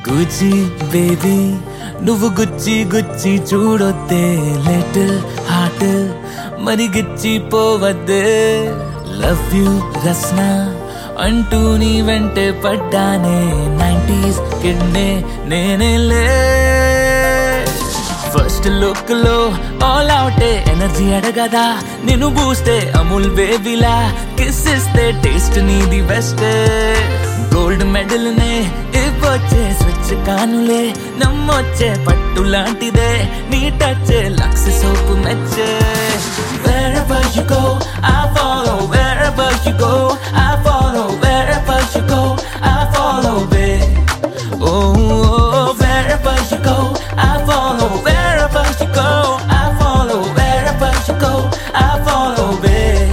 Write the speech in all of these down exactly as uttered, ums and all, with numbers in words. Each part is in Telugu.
గుచ్చి బేబీ నువ్వు గుచ్చి గుచ్చి చూడొద్దే లిటిల్ హార్ట్ మరి గిచ్చి పోవద్దే లవ్ యూ రస్నా అంటూ నీ వెంటే పడ్డానే నైంటీస్ కిడ్నే నేనేలే ఫస్ట్ లుక్ లో ఆల్ అవుటే ఎనర్జీ అడగదా నేను బూస్తే అమూల్ బేబీలా కిస్ ఇస్తే టేస్ట్ నీది బెస్ట్ గోల్డ్ మెడల్ నే ఇవ్వొచ్చే స్విచ్ కానులే నమ్మొచ్చే పట్టు లాంటిదే నీ టచ్ లక్స్ సోపు మెచ్చే wherever you go I follow wherever you go I follow wherever you go I follow babe oh wherever you go I follow wherever you go I follow wherever you go I follow babe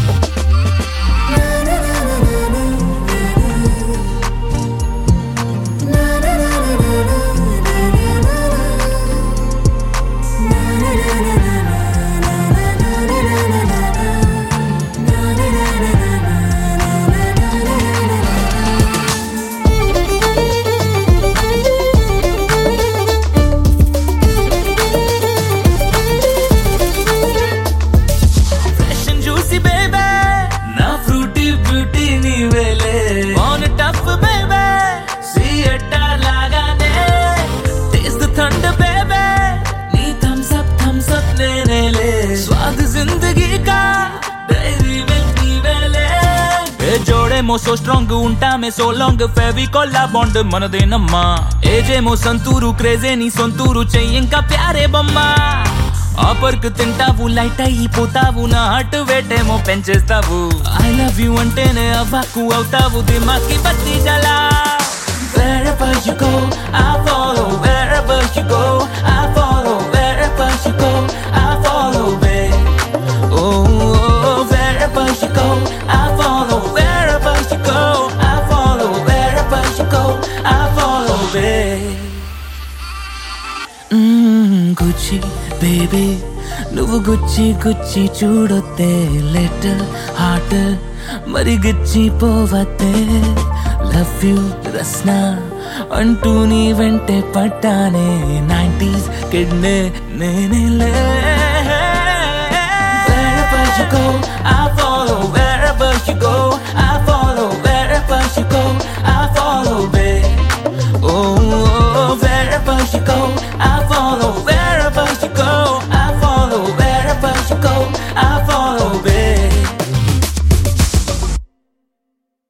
so strong ఉంటామే సో లాంగ్ ఫెవికాల్ లా బాండ్ మనదేనమ్మా ఏజేమో సంతూరు క్రేజే నీ సొంతూరు చెయ్యింకా ప్యారే బొమ్మ ఆపర్క్ తింటావు లైట్ అయిపోతావు నా హార్ట్ వేటేమో పెంచేస్తావు ఐ లవ్ యూ అంటేనే అవ్వకు అవుతావు దిమాకి బత్తి జలా wherever you go I follow wherever you go I follow wherever you go I follow babe oh wherever you go I follow wherever you go I follow wherever you go I follow babe mm Gucci baby నువ్వు గుచ్చి గుచ్చి చూడొద్దే లిటిల్ హార్ట్ మరి గిచ్చి పోవద్దే లవ్ యూ రస్నా అంటూ నీ వెంటే పడ్డానే నైంటీస్ కిడ్నే నేనేలే wherever you go I follow wherever you go